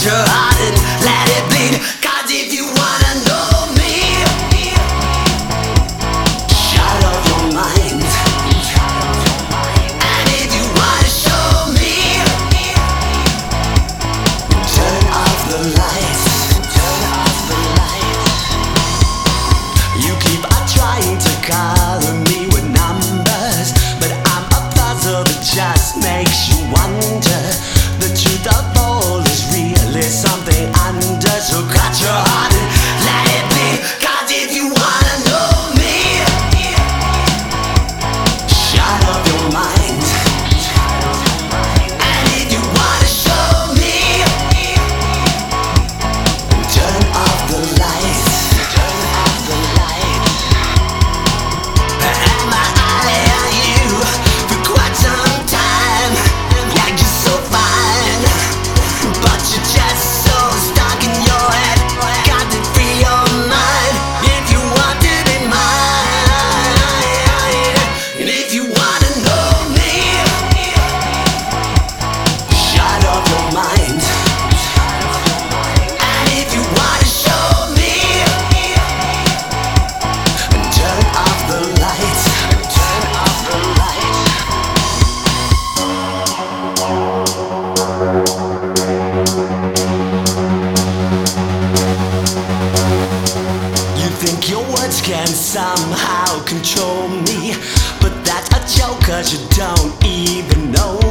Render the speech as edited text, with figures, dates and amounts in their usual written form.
cut your heart and let it bleed. 'Cause if you wanna know me, shut off your mind. And if you wanna show me, turn off the lights. Turn off the lights. You keep on trying to color me with numbers, but I'm a puzzle that just makes you wonder. The truth of all is really something under. So cut your heart and let it bleed. 'Cause if you wanna know me, shut off your mind. And if you wanna show me, turn off the lights. Turn off the lights. And my eye on you for quite some time. Yeah, you're so fine, but you're just so stuck in your head. Got to free your mind if you want to be mine. And if you wanna know me, shut off your mind. And if you wanna show me, turn off the lights. Turn off the lights. You think your words can somehow control me, but that's a joke 'cause you don't even know